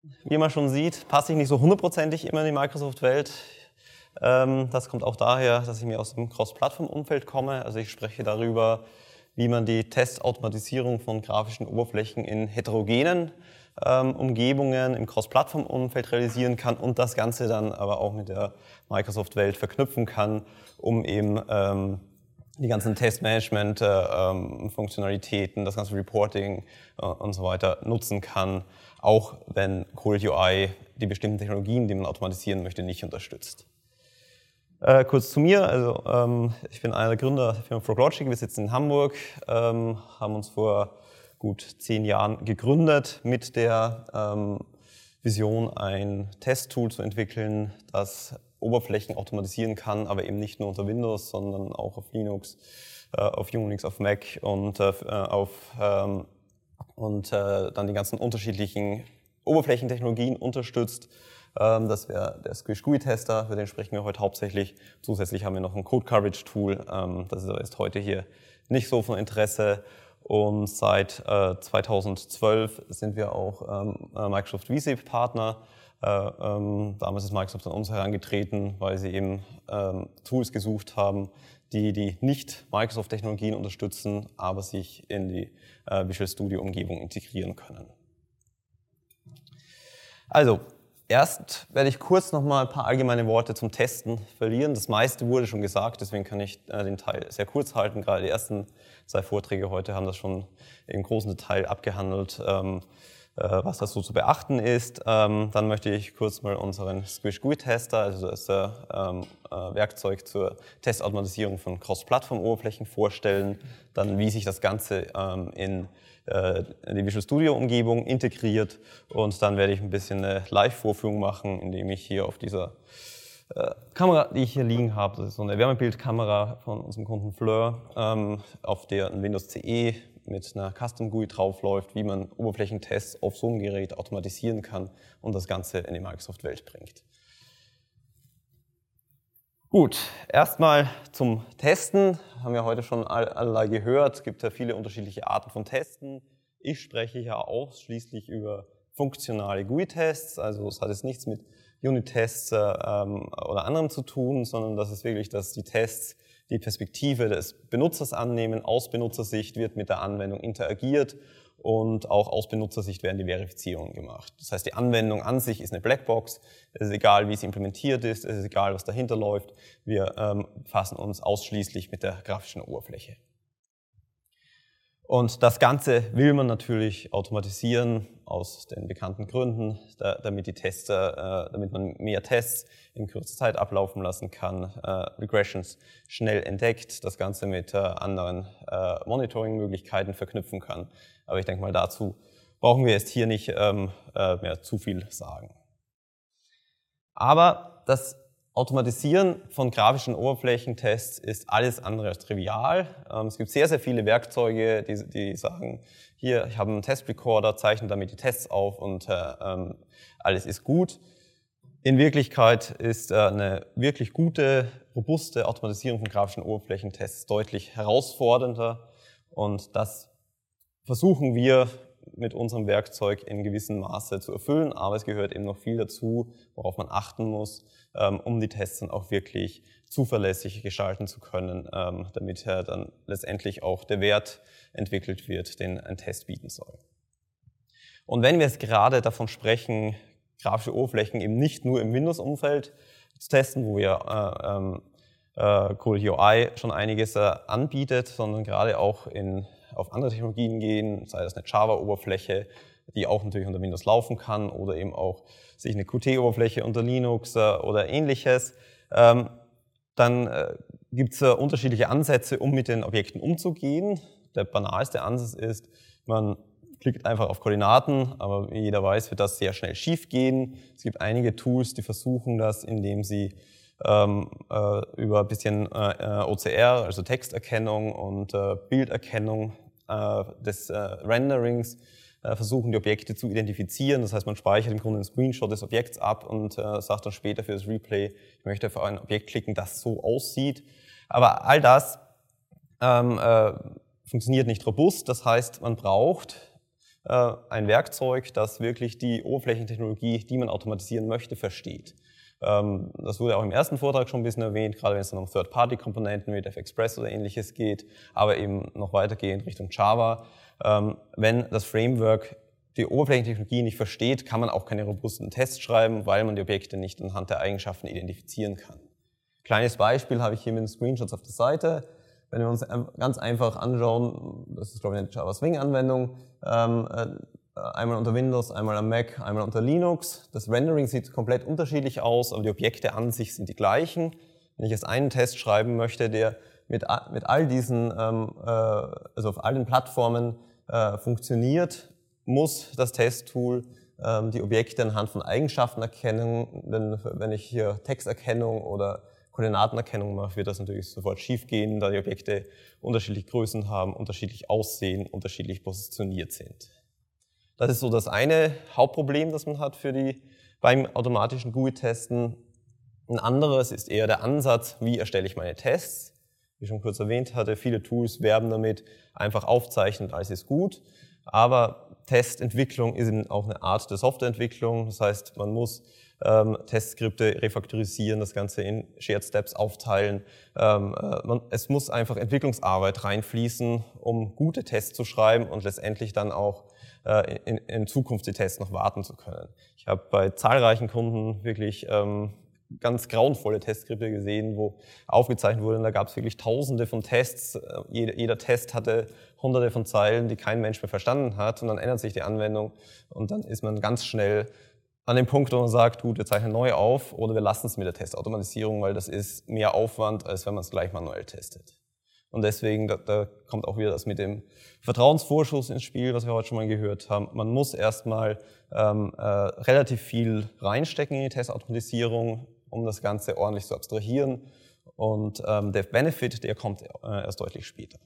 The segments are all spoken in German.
Wie man schon sieht, passe ich nicht so hundertprozentig immer in die Microsoft-Welt. Das kommt auch daher, dass ich mir aus dem Cross-Plattform-Umfeld komme. Also ich spreche darüber, wie man die Testautomatisierung von grafischen Oberflächen in heterogenen Umgebungen im Cross-Plattform-Umfeld realisieren kann und das Ganze dann aber auch mit der Microsoft-Welt verknüpfen kann, um eben die ganzen Testmanagement-Funktionalitäten, das ganze Reporting und so weiter nutzen kann, auch wenn Cold UI die bestimmten Technologien, die man automatisieren möchte, nicht unterstützt. Kurz zu mir, also ich bin einer der Gründer der Firma Froglogic, wir sitzen in Hamburg, haben uns vor gut 10 Jahren gegründet mit der Vision, ein Testtool zu entwickeln, das Oberflächen automatisieren kann, aber eben nicht nur unter Windows, sondern auch auf Linux, auf Unix, auf Mac und dann die ganzen unterschiedlichen Oberflächentechnologien unterstützt. Das wäre der Squish GUI Tester, für den sprechen wir heute hauptsächlich. Zusätzlich haben wir noch ein Code Coverage Tool, das ist aber jetzt heute hier nicht so von Interesse. Und seit 2012 sind wir auch Microsoft vSAFE Partner. Damals ist Microsoft an uns herangetreten, weil sie eben Tools gesucht haben, die nicht Microsoft-Technologien unterstützen, aber sich in die Visual Studio-Umgebung integrieren können. Also, erst werde ich kurz nochmal ein paar allgemeine Worte zum Testen verlieren. Das meiste wurde schon gesagt, deswegen kann ich den Teil sehr kurz halten. Gerade die ersten 2 Vorträge heute haben das schon im großen Detail abgehandelt, was das so zu beachten ist. Dann möchte ich kurz mal unseren Squish GUI Tester, also das Werkzeug zur Testautomatisierung von Cross-Plattform-Oberflächen vorstellen. Dann, wie sich das Ganze in die Visual Studio Umgebung integriert, und dann werde ich ein bisschen eine Live-Vorführung machen, indem ich hier auf dieser Kamera, die ich hier liegen habe, das ist so eine Wärmebildkamera von unserem Kunden Fleur, auf der ein Windows CE mit einer Custom GUI draufläuft, wie man Oberflächentests auf so einem Gerät automatisieren kann und das Ganze in die Microsoft-Welt bringt. Gut, erstmal zum Testen. Haben wir heute schon allerlei gehört. Es gibt ja viele unterschiedliche Arten von Testen. Ich spreche ja ausschließlich über funktionale GUI-Tests. Also es hat jetzt nichts mit Unit-Tests oder anderem zu tun, sondern das ist wirklich, dass die Tests die Perspektive des Benutzers annehmen. Aus Benutzersicht wird mit der Anwendung interagiert und auch aus Benutzersicht werden die Verifizierungen gemacht. Das heißt, die Anwendung an sich ist eine Blackbox. Es ist egal, wie sie implementiert ist, es ist egal, was dahinter läuft. Wir befassen uns ausschließlich mit der grafischen Oberfläche. Und das Ganze will man natürlich automatisieren aus den bekannten Gründen, damit man mehr Tests in kurzer Zeit ablaufen lassen kann, Regressions schnell entdeckt, das Ganze mit anderen Monitoring-Möglichkeiten verknüpfen kann. Aber ich denke mal, dazu brauchen wir jetzt hier nicht mehr zu viel sagen. Aber das Automatisieren von grafischen Oberflächentests ist alles andere als trivial. Es gibt sehr, sehr viele Werkzeuge, die sagen, hier, ich habe einen Testrecorder, zeichne damit die Tests auf und alles ist gut. In Wirklichkeit ist eine wirklich gute, robuste Automatisierung von grafischen Oberflächentests deutlich herausfordernder, und das versuchen wir mit unserem Werkzeug in gewissem Maße zu erfüllen, aber es gehört eben noch viel dazu, worauf man achten muss, um die Tests dann auch wirklich zuverlässig gestalten zu können, damit dann letztendlich auch der Wert entwickelt wird, den ein Test bieten soll. Und wenn wir jetzt gerade davon sprechen, grafische Oberflächen eben nicht nur im Windows-Umfeld zu testen, wo wir Cold UI schon einiges anbietet, sondern gerade auch auf andere Technologien gehen, sei das eine Java-Oberfläche, die auch natürlich unter Windows laufen kann, oder eben auch sich eine Qt-Oberfläche unter Linux oder ähnliches. Dann gibt es unterschiedliche Ansätze, um mit den Objekten umzugehen. Der banalste Ansatz ist, man klickt einfach auf Koordinaten, aber wie jeder weiß, wird das sehr schnell schief gehen. Es gibt einige Tools, die versuchen das, indem sie über ein bisschen OCR, also Texterkennung und Bilderkennung des Renderings versuchen, die Objekte zu identifizieren. Das heißt, man speichert im Grunde einen Screenshot des Objekts ab und sagt dann später für das Replay, ich möchte auf ein Objekt klicken, das so aussieht. Aber all das funktioniert nicht robust. Das heißt, man braucht ein Werkzeug, das wirklich die Oberflächentechnologie, die man automatisieren möchte, versteht. Das wurde auch im ersten Vortrag schon ein bisschen erwähnt, gerade wenn es dann um Third-Party-Komponenten wie DevExpress oder ähnliches geht, aber eben noch weitergehend Richtung Java. Wenn das Framework die Oberflächentechnologie nicht versteht, kann man auch keine robusten Tests schreiben, weil man die Objekte nicht anhand der Eigenschaften identifizieren kann. Kleines Beispiel habe ich hier mit den Screenshots auf der Seite. Wenn wir uns ganz einfach anschauen, das ist glaube ich eine Java Swing-Anwendung, einmal unter Windows, einmal am Mac, einmal unter Linux. Das Rendering sieht komplett unterschiedlich aus, aber die Objekte an sich sind die gleichen. Wenn ich jetzt einen Test schreiben möchte, der mit all diesen, also auf allen Plattformen funktioniert, muss das Testtool die Objekte anhand von Eigenschaften erkennen. Denn wenn ich hier Texterkennung oder Koordinatenerkennung mache, wird das natürlich sofort schief gehen, da die Objekte unterschiedliche Größen haben, unterschiedlich aussehen, unterschiedlich positioniert sind. Das ist so das eine Hauptproblem, das man hat beim automatischen GUI-Testen. Ein anderes ist eher der Ansatz, wie erstelle ich meine Tests. Wie ich schon kurz erwähnt hatte, viele Tools werben damit, einfach aufzeichnen, alles ist gut. Aber Testentwicklung ist eben auch eine Art der Softwareentwicklung. Das heißt, man muss Testskripte refaktorisieren, das Ganze in Shared Steps aufteilen. Es muss einfach Entwicklungsarbeit reinfließen, um gute Tests zu schreiben und letztendlich dann auch in Zukunft die Tests noch warten zu können. Ich habe bei zahlreichen Kunden wirklich ganz grauenvolle Testskripte gesehen, wo aufgezeichnet wurde, und da gab es wirklich tausende von Tests. Jeder Test hatte hunderte von Zeilen, die kein Mensch mehr verstanden hat, und dann ändert sich die Anwendung und dann ist man ganz schnell an dem Punkt, wo man sagt, gut, wir zeichnen neu auf oder wir lassen es mit der Testautomatisierung, weil das ist mehr Aufwand, als wenn man es gleich manuell testet. Und deswegen, da kommt auch wieder das mit dem Vertrauensvorschuss ins Spiel, was wir heute schon mal gehört haben. Man muss erstmal relativ viel reinstecken in die Testautomatisierung, um das Ganze ordentlich zu abstrahieren. Und der Benefit, der kommt erst deutlich später.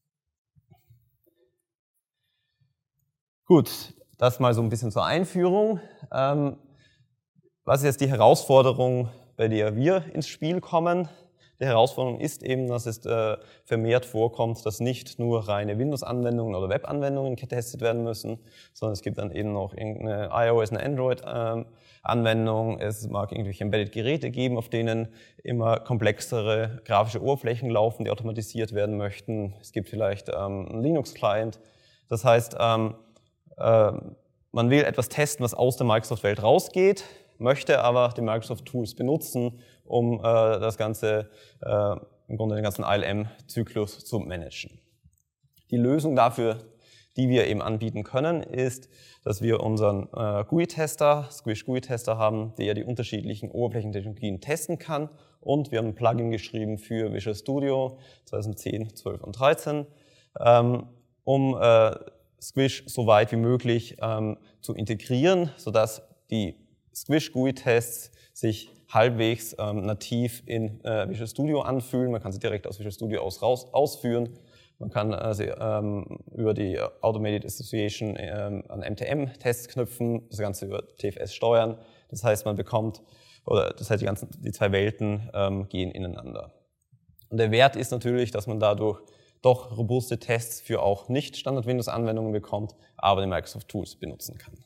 Gut, das mal so ein bisschen zur Einführung. Was ist jetzt die Herausforderung, bei der wir ins Spiel kommen? Die Herausforderung ist eben, dass es vermehrt vorkommt, dass nicht nur reine Windows-Anwendungen oder Web-Anwendungen getestet werden müssen, sondern es gibt dann eben noch irgendeine iOS- und Android-Anwendung. Es mag irgendwelche Embedded-Geräte geben, auf denen immer komplexere grafische Oberflächen laufen, die automatisiert werden möchten. Es gibt vielleicht einen Linux-Client. Das heißt, man will etwas testen, was aus der Microsoft-Welt rausgeht, möchte aber die Microsoft-Tools benutzen, um das Ganze, im Grunde den ganzen ILM-Zyklus zu managen. Die Lösung dafür, die wir eben anbieten können, ist, dass wir unseren GUI-Tester, Squish GUI-Tester haben, der die unterschiedlichen Oberflächentechnologien testen kann. Und wir haben ein Plugin geschrieben für Visual Studio 2010, 12 und 13, um Squish so weit wie möglich zu integrieren, sodass die Squish GUI-Tests sich halbwegs nativ in Visual Studio anfühlen. Man kann sie direkt aus Visual Studio ausführen. Man kann sie über die Automated Association an MTM-Tests knüpfen, das Ganze über TFS steuern. Das heißt, man bekommt, oder das heißt, die zwei Welten gehen ineinander. Und der Wert ist natürlich, dass man dadurch doch robuste Tests für auch nicht Standard-Windows-Anwendungen bekommt, aber die Microsoft Tools benutzen kann.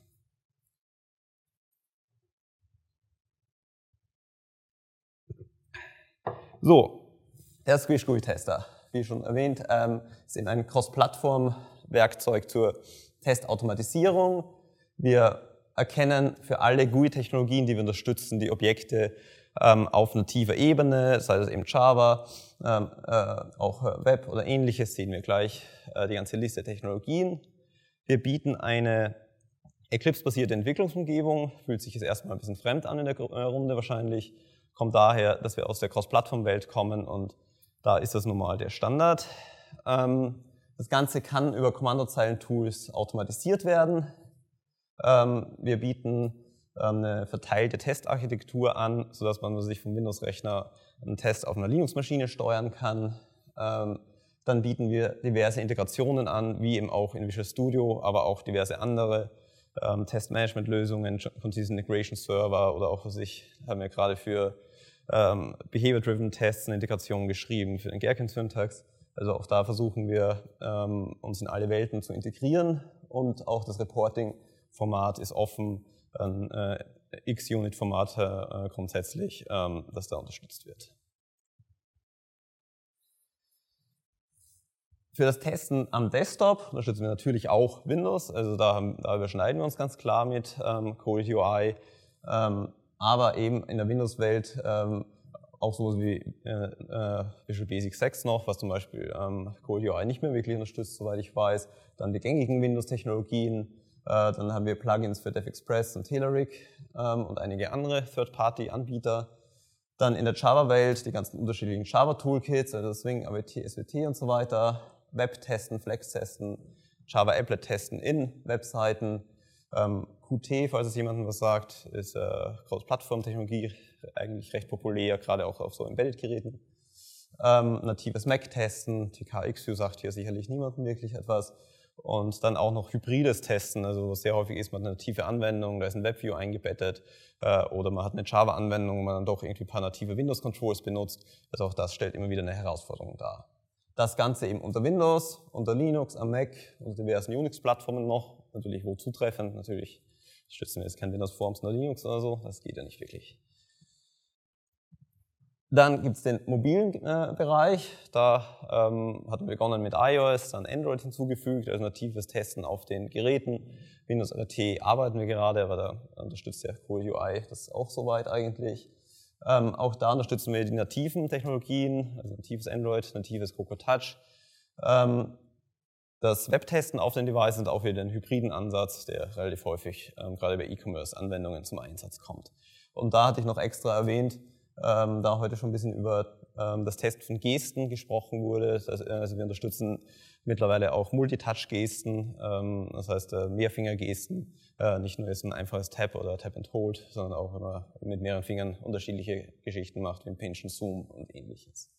So, der Squish GUI-Tester, wie schon erwähnt, ist eben ein Cross-Plattform-Werkzeug zur Testautomatisierung. Wir erkennen für alle GUI-Technologien, die wir unterstützen, die Objekte auf nativer Ebene, sei das eben Java, auch Web oder ähnliches, sehen wir gleich die ganze Liste der Technologien. Wir bieten eine Eclipse-basierte Entwicklungsumgebung, fühlt sich jetzt erstmal ein bisschen fremd an in der Runde wahrscheinlich, kommt daher, dass wir aus der Cross-Plattform-Welt kommen und da ist das normal der Standard. Das Ganze kann über Kommandozeilen-Tools automatisiert werden. Wir bieten eine verteilte Testarchitektur an, sodass man sich vom Windows-Rechner einen Test auf einer Linux-Maschine steuern kann. Dann bieten wir diverse Integrationen an, wie eben auch in Visual Studio, aber auch diverse andere Test-Management-Lösungen, Continuous Integration Server oder auch, haben wir gerade für Behavior-Driven Tests eine Integration geschrieben für den Gherkin-Syntax. Also auch da versuchen wir, uns in alle Welten zu integrieren und auch das Reporting-Format ist offen, XUnit-Format grundsätzlich, das da unterstützt wird. Für das Testen am Desktop unterstützen wir natürlich auch Windows, also da überschneiden wir uns ganz klar mit ColdUI, aber eben in der Windows-Welt auch sowas wie Visual Basic 6 noch, was zum Beispiel ColdUI nicht mehr wirklich unterstützt, soweit ich weiß. Dann die gängigen Windows-Technologien, dann haben wir Plugins für DevExpress und Telerik und einige andere Third-Party-Anbieter. Dann in der Java-Welt die ganzen unterschiedlichen Java-Toolkits, also Swing, AWT, SWT und so weiter. Web-Testen, Flex-Testen, Java-Applet-Testen in Webseiten. Qt, falls es jemandem was sagt, ist Cross-Plattform-Technologie, eigentlich recht populär, gerade auch auf so Embedded-Geräten. Natives Mac-Testen, TKXU sagt hier sicherlich niemandem wirklich etwas. Und dann auch noch hybrides Testen, also sehr häufig ist man eine native Anwendung, da ist ein WebView eingebettet oder man hat eine Java-Anwendung, wo man dann doch irgendwie ein paar native Windows-Controls benutzt. Also auch das stellt immer wieder eine Herausforderung dar. Das Ganze eben unter Windows, unter Linux, am Mac, unter diversen Unix-Plattformen noch, natürlich wo zutreffend, natürlich stützen wir jetzt kein Windows Forms oder Linux oder so, das geht ja nicht wirklich. Dann gibt es den mobilen Bereich, da hatten wir begonnen mit iOS, dann Android hinzugefügt, also natives Testen auf den Geräten. Windows RT arbeiten wir gerade, aber da unterstützt ja ColdUI das auch soweit eigentlich. Auch da unterstützen wir die nativen Technologien, also natives Android, natives Cocoa Touch. Das Webtesten auf den Devices und auch wieder den hybriden Ansatz, der relativ häufig gerade bei E-Commerce-Anwendungen zum Einsatz kommt. Und da hatte ich noch extra erwähnt, da heute schon ein bisschen über das Testen von Gesten gesprochen wurde. Also wir unterstützen mittlerweile auch Multitouch-Gesten, das heißt Mehrfingergesten, nicht nur jetzt ein einfaches Tap oder Tap and Hold, sondern auch, wenn man mit mehreren Fingern unterschiedliche Geschichten macht, wie ein Pinch and Zoom und ähnliches.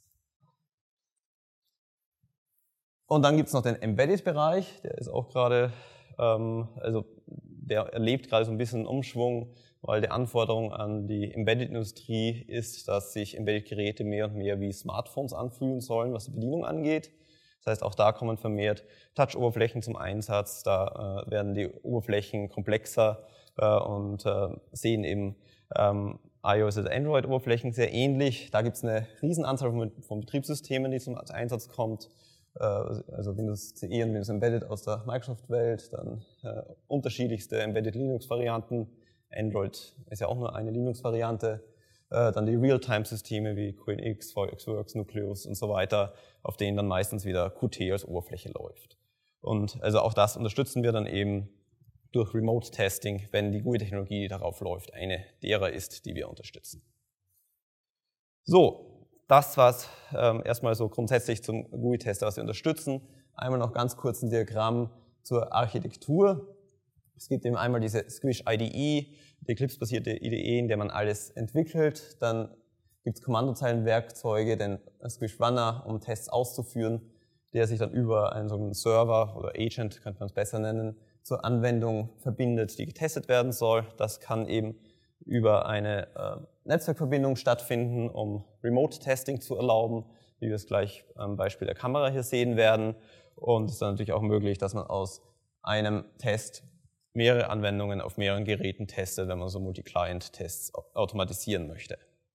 Und dann gibt es noch den Embedded-Bereich, der ist auch gerade, also der erlebt gerade so ein bisschen einen Umschwung, weil die Anforderung an die Embedded-Industrie ist, dass sich Embedded-Geräte mehr und mehr wie Smartphones anfühlen sollen, was die Bedienung angeht. Das heißt, auch da kommen vermehrt Touch-Oberflächen zum Einsatz, da werden die Oberflächen komplexer und sehen eben iOS- und Android-Oberflächen sehr ähnlich. Da gibt es eine Riesenanzahl von Betriebssystemen, die zum Einsatz kommt. Also Windows CE und Windows Embedded aus der Microsoft-Welt, dann unterschiedlichste Embedded Linux-Varianten. Android ist ja auch nur eine Linux-Variante. Dann die Realtime-Systeme wie QNX, VxWorks, Nucleus und so weiter, auf denen dann meistens wieder Qt als Oberfläche läuft. Und also auch das unterstützen wir dann eben durch Remote-Testing, wenn die GUI-Technologie, die darauf läuft, eine derer ist, die wir unterstützen. So. Das war's erstmal so grundsätzlich zum GUI-Tester, was wir unterstützen. Einmal noch ganz kurz ein Diagramm zur Architektur. Es gibt eben einmal diese Squish IDE, die Eclipse-basierte IDE, in der man alles entwickelt. Dann gibt es Kommandozeilenwerkzeuge, den Squish Runner, um Tests auszuführen, der sich dann über einen sogenannten Server oder Agent, könnte man es besser nennen, zur Anwendung verbindet, die getestet werden soll. Das kann eben über eine Netzwerkverbindung stattfinden, um Remote-Testing zu erlauben, wie wir es gleich am Beispiel der Kamera hier sehen werden. Und es ist dann natürlich auch möglich, dass man aus einem Test mehrere Anwendungen auf mehreren Geräten testet, wenn man so Multi-Client-Tests automatisieren möchte.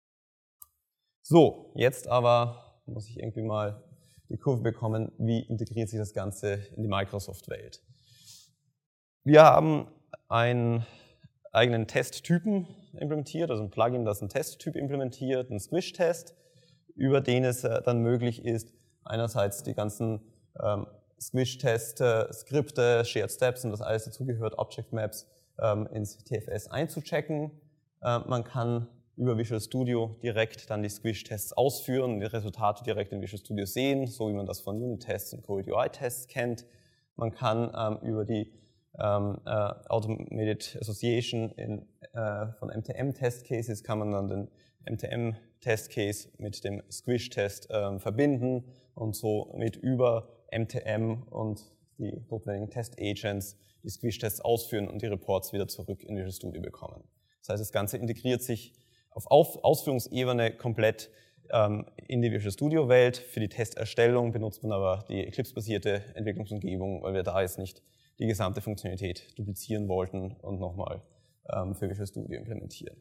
So, jetzt aber muss ich irgendwie mal die Kurve bekommen, wie integriert sich das Ganze in die Microsoft-Welt. Wir haben einen eigenen Testtypen implementiert, also ein Plugin, das einen Testtyp implementiert, einen Squish-Test, über den es dann möglich ist, einerseits die ganzen Squish-Test-Skripte, Shared Steps und das alles dazugehört, Object Maps ins TFS einzuchecken. Man kann über Visual Studio direkt dann die Squish-Tests ausführen, die Resultate direkt in Visual Studio sehen, so wie man das von Unit-Tests und ColdUI-Tests kennt. Man kann über die Automated Association von MTM-Test-Cases kann man dann den MTM-Test-Case mit dem Squish-Test verbinden und so mit über MTM und die notwendigen Test-Agents die Squish-Tests ausführen und die Reports wieder zurück in Visual Studio bekommen. Das heißt, das Ganze integriert sich auf Ausführungsebene komplett in die Visual Studio-Welt. Für die Testerstellung benutzt man aber die Eclipse-basierte Entwicklungsumgebung, weil wir da jetzt nicht die gesamte Funktionalität duplizieren wollten und nochmal für Visual Studio implementieren.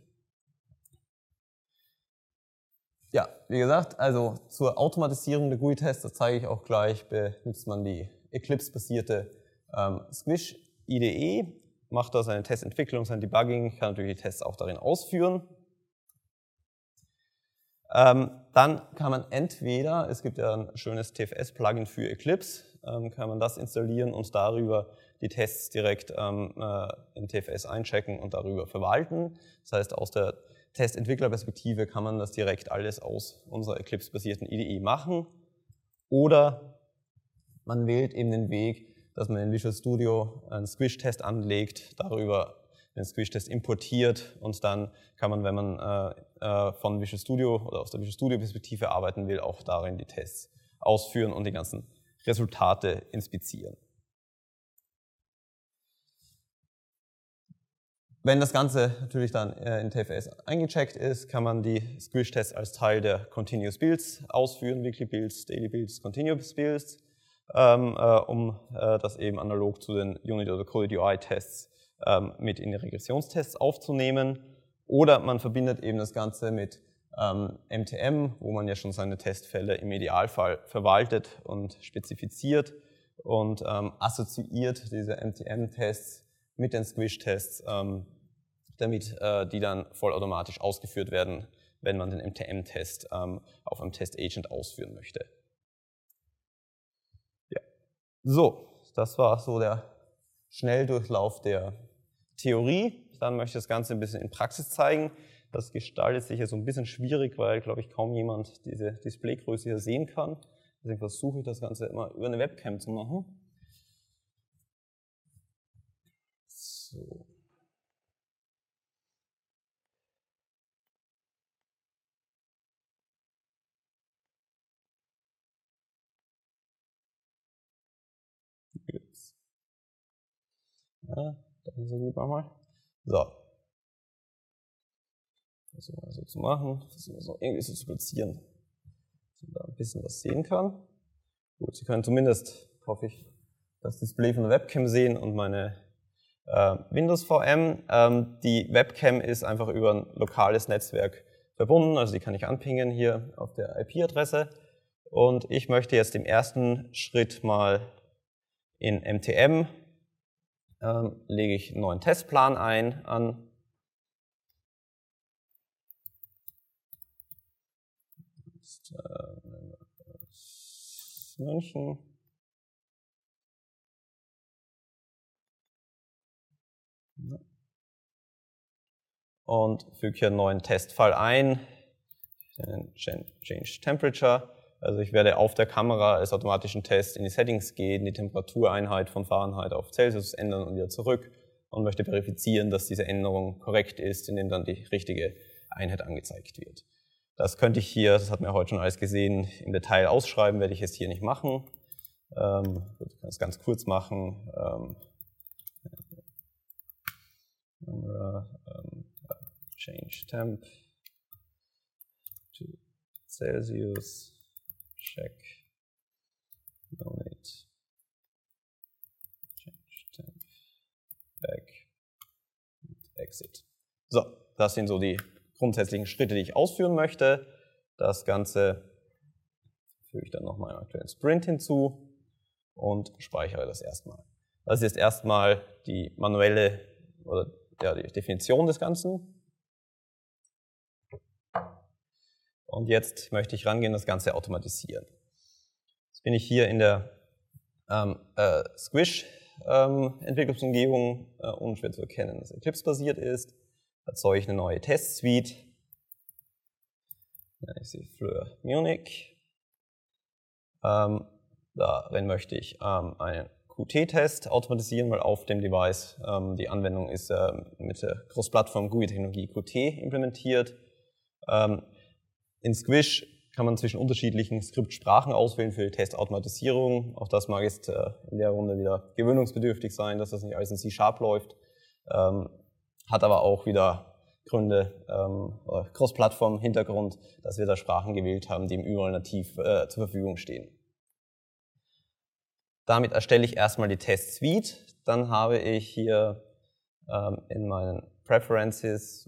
Ja, wie gesagt, also zur Automatisierung der GUI-Tests, das zeige ich auch gleich, benutzt man die Eclipse-basierte Squish IDE, macht da seine Testentwicklung, sein Debugging, kann natürlich die Tests auch darin ausführen. Dann kann man entweder, es gibt ja ein schönes TFS-Plugin für Eclipse, kann man das installieren und darüber die Tests direkt in TFS einchecken und darüber verwalten. Das heißt, aus der Testentwicklerperspektive kann man das direkt alles aus unserer Eclipse-basierten IDE machen. Oder man wählt eben den Weg, dass man in Visual Studio einen Squish-Test anlegt, darüber den Squish-Test importiert und dann kann man, wenn man von Visual Studio oder aus der Visual Studio-Perspektive arbeiten will, auch darin die Tests ausführen und die ganzen Resultate inspizieren. Wenn das Ganze natürlich dann in TFS eingecheckt ist, kann man die Squish-Tests als Teil der Continuous Builds ausführen, Weekly Builds, Daily Builds, Continuous Builds, um das eben analog zu den Unity- oder Coded-UI-Tests mit in die Regressionstests aufzunehmen. Oder man verbindet eben das Ganze mit MTM, wo man ja schon seine Testfälle im Idealfall verwaltet und spezifiziert und assoziiert diese MTM-Tests mit den Squish-Tests, damit die dann vollautomatisch ausgeführt werden, wenn man den MTM-Test auf einem Test-Agent ausführen möchte. Ja. So, das war so der Schnelldurchlauf der Theorie. Dann möchte ich das Ganze ein bisschen in Praxis zeigen. Das gestaltet sich hier so ein bisschen schwierig, weil, glaube ich, kaum jemand diese Displaygröße hier sehen kann. Deswegen versuche ich das Ganze immer über eine Webcam zu machen. So. Ja, das ist so gut nochmal. So. Versuchen wir so zu machen, versuchen wir so irgendwie so zu platzieren, dass man da ein bisschen was sehen kann. Gut, Sie können zumindest, hoffe ich, das Display von der Webcam sehen und meine Windows VM. Die Webcam ist einfach über ein lokales Netzwerk verbunden, also die kann ich anpingen hier auf der IP-Adresse. Und ich möchte jetzt im ersten Schritt mal in MTM lege ich einen neuen Testplan an. München. Und füge hier einen neuen Testfall ein, Change Temperature. Also ich werde auf der Kamera als automatischen Test in die Settings gehen, die Temperatureinheit von Fahrenheit auf Celsius ändern und wieder zurück und möchte verifizieren, dass diese Änderung korrekt ist, indem dann die richtige Einheit angezeigt wird. Das könnte ich hier, das hat man ja heute schon alles gesehen, im Detail ausschreiben, werde ich jetzt hier nicht machen. Ich kann es ganz kurz machen. Change temp to Celsius, check, no need, change temp, back, exit. So, das sind so die grundsätzlichen Schritte, die ich ausführen möchte. Das Ganze füge ich dann nochmal einen aktuellen Sprint hinzu und speichere das erstmal. Das ist jetzt erstmal die manuelle oder ja, die Definition des Ganzen. Und jetzt möchte ich rangehen, das Ganze automatisieren. Jetzt bin ich hier in der Squish-Entwicklungsumgebung, unschwer zu erkennen, dass Eclipse-basiert ist. Erzeuge ich eine neue Test-Suite. Ich sehe Fleur Munich. Darin möchte ich einen Qt-Test automatisieren, weil auf dem Device die Anwendung ist mit der Cross-Plattform GUI-Technologie Qt implementiert. In Squish kann man zwischen unterschiedlichen Skriptsprachen auswählen für die Testautomatisierung. Auch das mag jetzt in der Runde wieder gewöhnungsbedürftig sein, dass das nicht alles in C# läuft. Hat aber auch wieder Gründe, Cross-Plattform-Hintergrund, dass wir da Sprachen gewählt haben, die im überall nativ zur Verfügung stehen. Damit erstelle ich erstmal die Test-Suite. Dann habe ich hier in meinen Preferences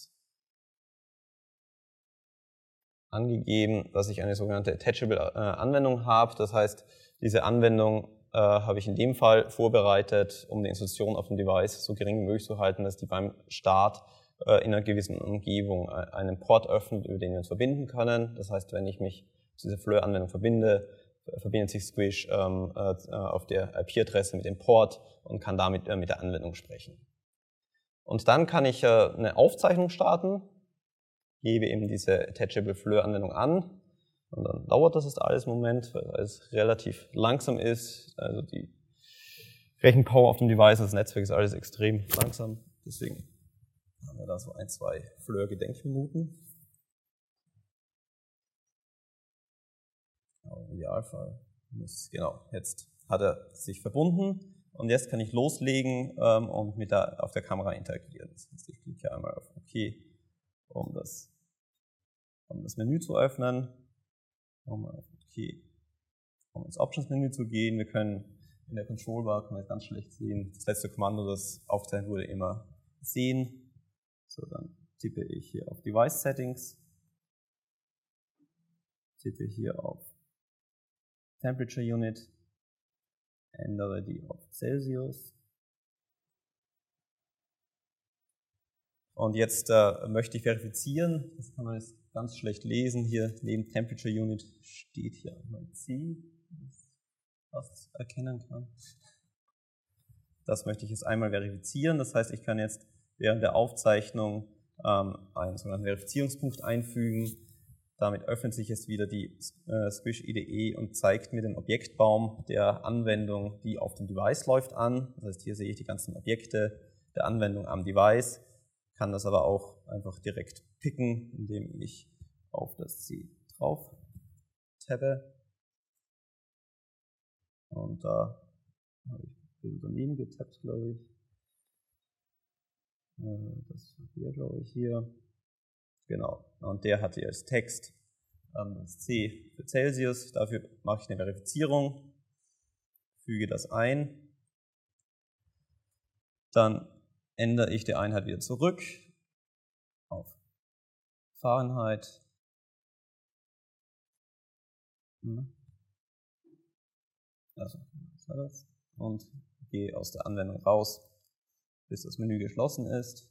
angegeben, dass ich eine sogenannte Attachable Anwendung habe. Das heißt, diese Anwendung habe ich in dem Fall vorbereitet, um die Institution auf dem Device so gering wie möglich zu halten, dass die beim Start in einer gewissen Umgebung einen Port öffnet, über den wir uns verbinden können. Das heißt, wenn ich mich zu dieser Fleur-Anwendung verbinde, verbindet sich Squish auf der IP-Adresse mit dem Port und kann damit mit der Anwendung sprechen. Und dann kann ich eine Aufzeichnung starten, gebe eben diese Attachable Fleur-Anwendung an und dann dauert das jetzt alles einen Moment, weil es relativ langsam ist. Also die Rechenpower auf dem Device, das Netzwerk ist alles extrem langsam, deswegen haben wir da so 1-2 Fleur-Gedenkminuten. Aber im Idealfall genau, jetzt hat er sich verbunden und jetzt kann ich loslegen und auf der Kamera interagieren. Das heißt, ich klicke einmal auf OK, um das Menü zu öffnen, um auf OK, um ins Options-Menü zu gehen. Wir können in der Control-Bar, kann man jetzt ganz schlecht sehen, das letzte Kommando, das aufgezeichnet wurde, immer sehen. So, dann tippe ich hier auf Device Settings, tippe hier auf Temperature Unit, ändere die auf Celsius. Und jetzt möchte ich verifizieren, das kann man jetzt ganz schlecht lesen, hier neben Temperature Unit steht hier einmal C, was erkennen kann. Das möchte ich jetzt einmal verifizieren, das heißt, ich kann jetzt während der Aufzeichnung einen sogenannten Verifizierungspunkt einfügen. Damit öffnet sich jetzt wieder die Squish IDE und zeigt mir den Objektbaum der Anwendung, die auf dem Device läuft, an. Das heißt, hier sehe ich die ganzen Objekte der Anwendung am Device, kann das aber auch einfach direkt picken, indem ich auf das C drauf tabbe. Und da habe ich das Unternehmen getappt, glaube ich. Das hier, glaube ich, hier. Genau, und der hat hier als Text das C für Celsius. Dafür mache ich eine Verifizierung, füge das ein. Dann ändere ich die Einheit wieder zurück auf Fahrenheit. Also, was war das? Und gehe aus der Anwendung raus, bis das Menü geschlossen ist.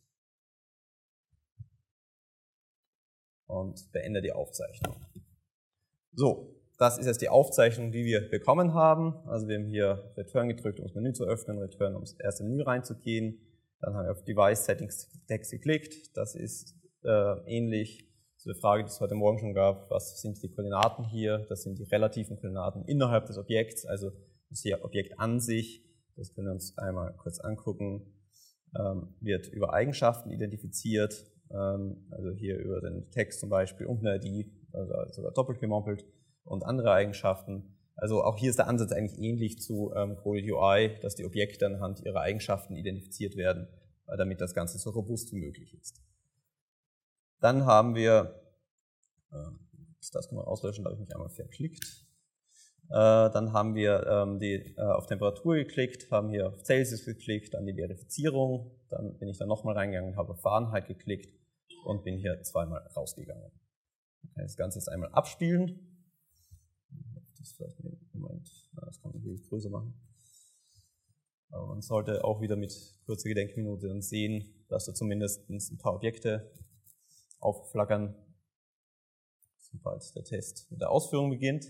Und beende die Aufzeichnung. So, das ist jetzt die Aufzeichnung, die wir bekommen haben. Also wir haben hier Return gedrückt, um das Menü zu öffnen, Return, um ins erste Menü reinzugehen. Dann haben wir auf Device Settings Text geklickt. Das ist ähnlich zu der Frage, die es heute Morgen schon gab, was sind die Koordinaten hier? Das sind die relativen Koordinaten innerhalb des Objekts, also das hier Objekt an sich. Das können wir uns einmal kurz angucken. Wird über Eigenschaften identifiziert. Also hier über den Text zum Beispiel und eine ID, also sogar doppelt gemoppelt und andere Eigenschaften. Also auch hier ist der Ansatz eigentlich ähnlich zu Coded UI, dass die Objekte anhand ihrer Eigenschaften identifiziert werden, damit das Ganze so robust wie möglich ist. Dann haben wir, das kann man auslöschen, da habe ich mich einmal verklickt. Dann haben wir auf Temperatur geklickt, haben hier auf Celsius geklickt, dann die Verifizierung, dann bin ich da nochmal reingegangen, habe auf Fahrenheit geklickt und bin hier zweimal rausgegangen. Ich kann das Ganze jetzt einmal abspielen. Das vielleicht Moment, das kann man natürlich größer machen. Aber man sollte auch wieder mit kurzer Gedenkminute dann sehen, dass da zumindest ein paar Objekte aufflackern, sobald der Test mit der Ausführung beginnt.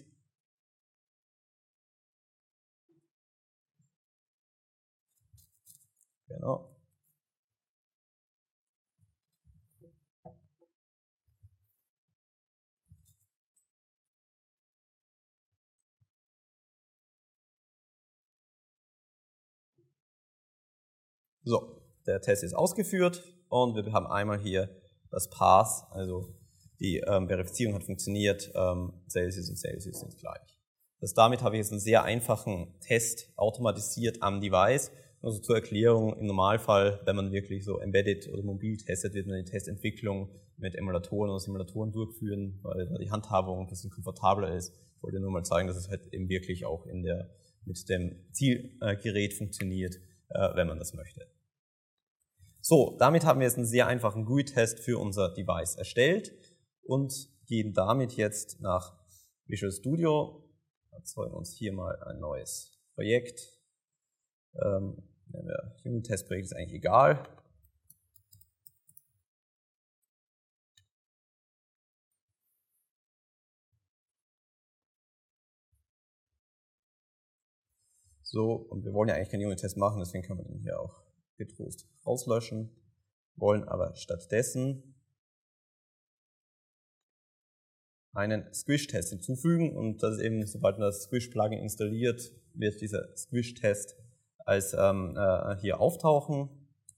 Genau. So, der Test ist ausgeführt und wir haben einmal hier das Pass, also die Verifizierung hat funktioniert, Celsius und Celsius sind gleich. Damit habe ich jetzt einen sehr einfachen Test automatisiert am Device. Also zur Erklärung, im Normalfall, wenn man wirklich so embedded oder mobil testet, wird man die Testentwicklung mit Emulatoren oder Simulatoren durchführen, weil da die Handhabung ein bisschen komfortabler ist. Ich wollte nur mal zeigen, dass es halt eben wirklich auch in der mit dem Zielgerät funktioniert, wenn man das möchte. So, damit haben wir jetzt einen sehr einfachen GUI-Test für unser Device erstellt und gehen damit jetzt nach Visual Studio, erzeugen uns hier mal ein neues Projekt. Unit-Test-Projekt ist eigentlich egal. So, und wir wollen ja eigentlich keinen Unit-Test machen, deswegen können wir den hier auch getrost rauslöschen, wollen aber stattdessen einen Squish-Test hinzufügen und das ist eben, sobald man das Squish-Plugin installiert, wird dieser Squish-Test als hier auftauchen.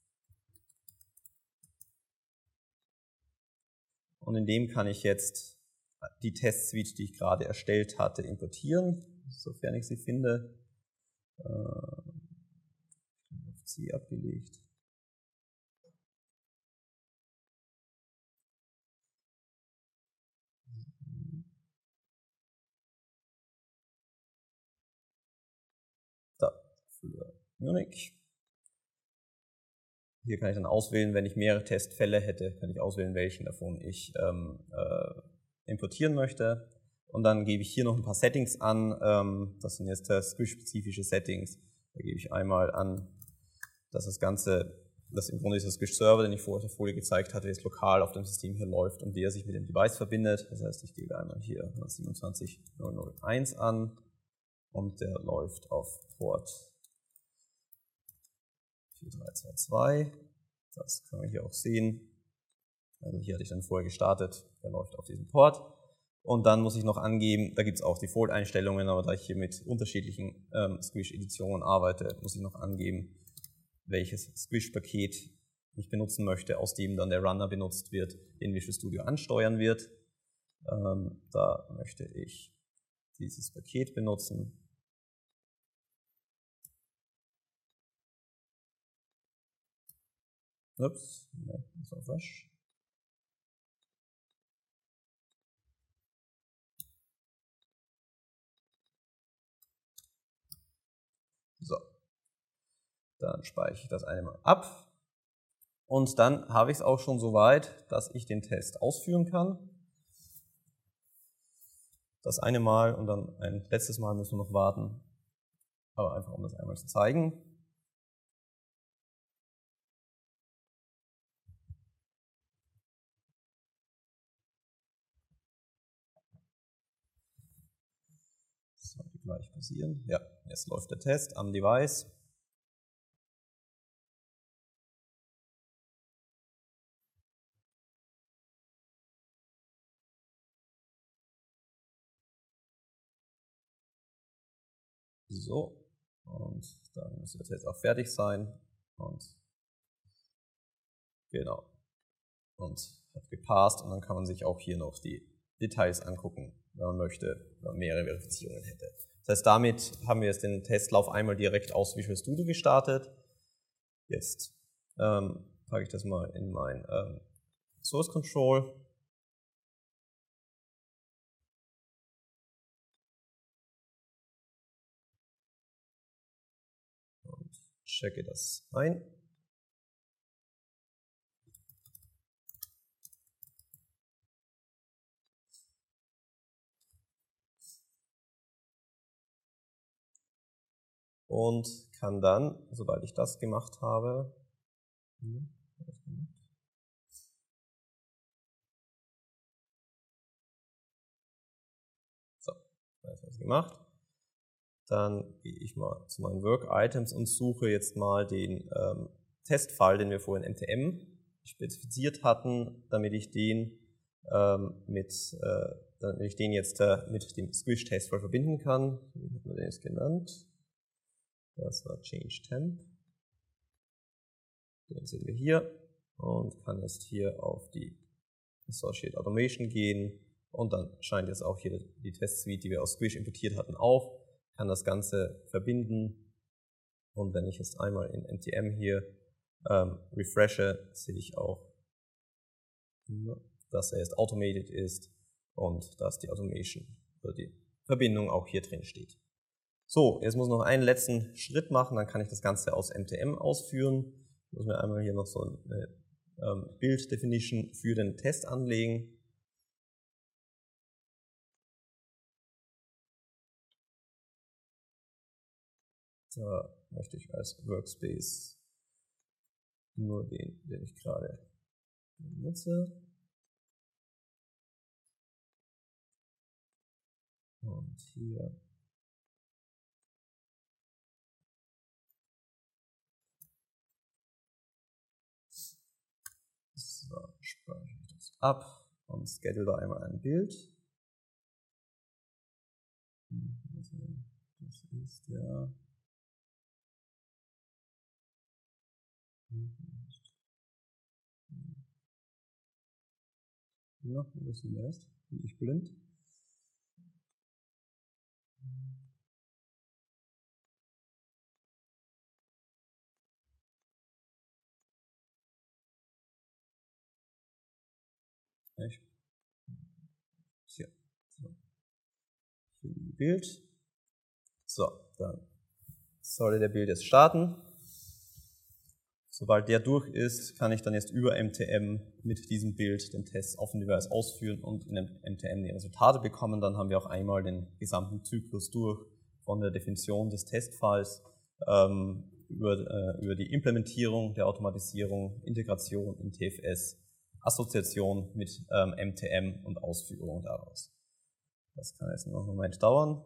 Und in dem kann ich jetzt die Test-Suite, die ich gerade erstellt hatte, importieren, sofern ich sie finde. Auf C abgelegt. Da, für Munich. Hier kann ich dann auswählen, wenn ich mehrere Testfälle hätte, kann ich auswählen, welchen davon ich importieren möchte. Und dann gebe ich hier noch ein paar Settings an. Das sind jetzt Squish-spezifische Settings. Da gebe ich einmal an, dass das Ganze, dass im Grunde dieser Squish-Server, den ich vorher auf der Folie gezeigt hatte, jetzt lokal auf dem System hier läuft und der sich mit dem Device verbindet. Das heißt, ich gebe einmal hier 127.0.0.1 an und der läuft auf Port 4322. Das können wir hier auch sehen. Also hier hatte ich dann vorher gestartet, der läuft auf diesem Port. Und dann muss ich noch angeben, da gibt es auch Default-Einstellungen, aber da ich hier mit unterschiedlichen Squish-Editionen arbeite, muss ich noch angeben, welches Squish-Paket ich benutzen möchte, aus dem dann der Runner benutzt wird, den Visual Studio ansteuern wird. Da möchte ich dieses Paket benutzen. Ups, ne, das war falsch. So, dann speichere ich das einmal ab und dann habe ich es auch schon so weit, dass ich den Test ausführen kann. Das eine Mal und dann ein letztes Mal müssen wir noch warten, aber einfach um das einmal zu zeigen. Das sollte gleich passieren. Ja, jetzt läuft der Test am Device. So, und dann müsste das jetzt auch fertig sein. Und genau. Und hat gepasst und dann kann man sich auch hier noch die Details angucken, wenn man möchte, wenn man mehrere Verifizierungen hätte. Das heißt, damit haben wir jetzt den Testlauf einmal direkt aus Visual Studio gestartet. Jetzt packe ich das mal in mein Source Control. Und checke das ein. Und kann dann, sobald ich das gemacht habe, so, das habe ich gemacht. Dann gehe ich mal zu meinen Work-Items und suche jetzt mal den Testfall, den wir vorhin in NTM spezifiziert hatten, damit ich den jetzt mit dem Squish-Testfall verbinden kann. Wie hat man den jetzt genannt? Das war Change Temp. Den sehen wir hier und kann jetzt hier auf die Associate Automation gehen und dann scheint jetzt auch hier die Test-Suite, die wir aus Squish importiert hatten, auf. Kann das Ganze verbinden und wenn ich jetzt einmal in NTM hier refreshe, sehe ich auch, dass er jetzt automated ist und dass die Automation oder die Verbindung auch hier drin steht. So, jetzt muss ich noch einen letzten Schritt machen, dann kann ich das Ganze aus MTM ausführen. Ich muss mir einmal hier noch so eine Build-Definition für den Test anlegen. Da möchte ich als Workspace nur den ich gerade benutze. Und hier so, speichere ich das ab und schedule da einmal ein Bild. Das ist der ja, wo ist denn der erst? Bin ich blind? Echt? Hier. So. Hier ein Bild. So, dann sollte der Bild jetzt starten. Sobald der durch ist, kann ich dann jetzt über MTM mit diesem Bild den Test auf dem Device ausführen und in MTM die Resultate bekommen. Dann haben wir auch einmal den gesamten Zyklus durch, von der Definition des Testfalls über die Implementierung der Automatisierung, Integration in TFS, Assoziation mit MTM und Ausführung daraus. Das kann jetzt noch einen Moment dauern.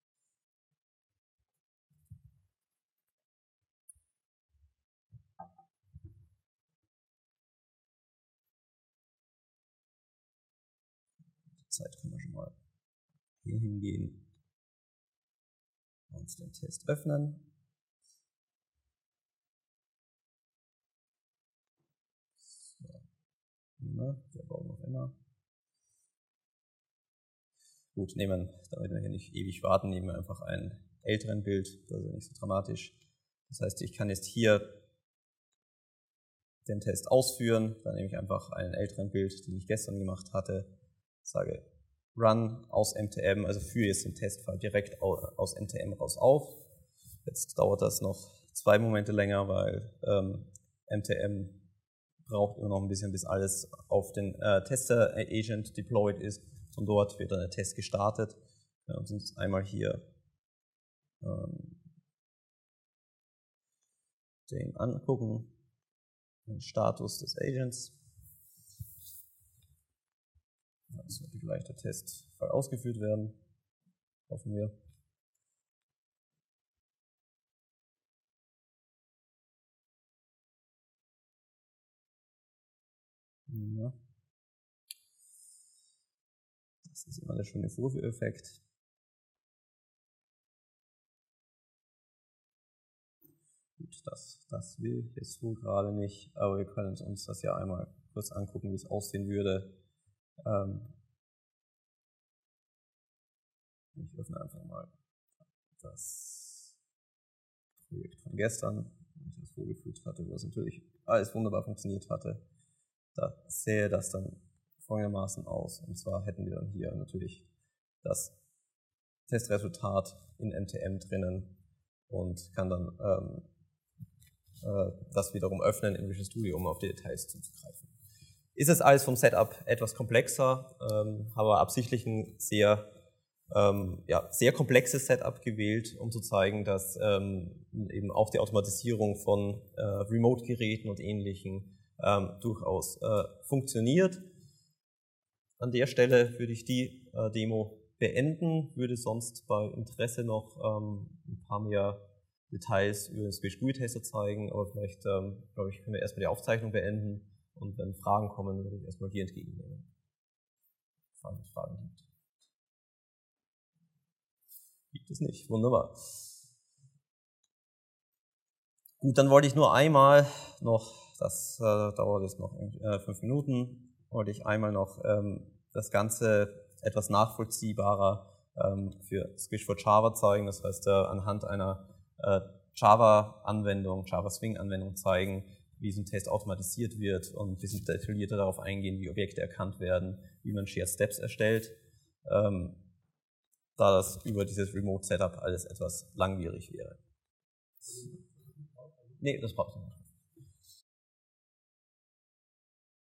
Zeit können wir schon mal hier hingehen und den Test öffnen. So. Na, der braucht noch immer. Gut, damit wir hier nicht ewig warten, nehmen wir einfach einen älteren Bild, das ist ja nicht so dramatisch. Das heißt, ich kann jetzt hier den Test ausführen, dann nehme ich einfach einen älteren Bild, den ich gestern gemacht hatte, sage Run aus MTM, also führe jetzt den Testfall direkt aus MTM raus auf. Jetzt dauert das noch 2 Momente länger, weil MTM braucht immer noch ein bisschen, bis alles auf den Tester-Agent deployed ist. Von dort wird dann der Test gestartet. Wir können uns einmal hier den angucken, den Status des Agents. Es sollte gleich der Testfall ausgeführt werden, hoffen wir. Ja. Das ist immer der schöne Vorführeffekt. Gut, das will jetzt wohl gerade nicht, aber wir können uns das ja einmal kurz angucken, wie es aussehen würde. Ich öffne einfach mal das Projekt von gestern, wenn ich das vorgeführt hatte, wo es natürlich alles wunderbar funktioniert hatte. Da sähe das dann folgendermaßen aus. Und zwar hätten wir dann hier natürlich das Testresultat in MTM drinnen und kann dann das wiederum öffnen in Visual Studio, um auf die Details zuzugreifen. Ist es alles vom Setup etwas komplexer, habe absichtlich ein sehr komplexes Setup gewählt, um zu zeigen, dass eben auch die Automatisierung von Remote-Geräten und Ähnlichem durchaus funktioniert. An der Stelle würde ich die Demo beenden, würde sonst bei Interesse noch ein paar mehr Details über den Squish GUI-Tester zeigen, aber vielleicht, glaube ich, können wir erstmal die Aufzeichnung beenden und wenn Fragen kommen, würde ich erstmal hier entgegennehmen, falls es Fragen gibt. Gibt es nicht, wunderbar. Gut, dann wollte ich nur einmal noch, das dauert jetzt noch 5 Minuten, wollte ich einmal noch das Ganze etwas nachvollziehbarer für Squish for Java zeigen, das heißt anhand einer Java-Anwendung, Java-Swing-Anwendung zeigen, wie so ein Test automatisiert wird und ein bisschen detaillierter darauf eingehen, wie Objekte erkannt werden, wie man Shared Steps erstellt. da das über dieses Remote Setup alles etwas langwierig wäre. Nee, das brauchst du nicht.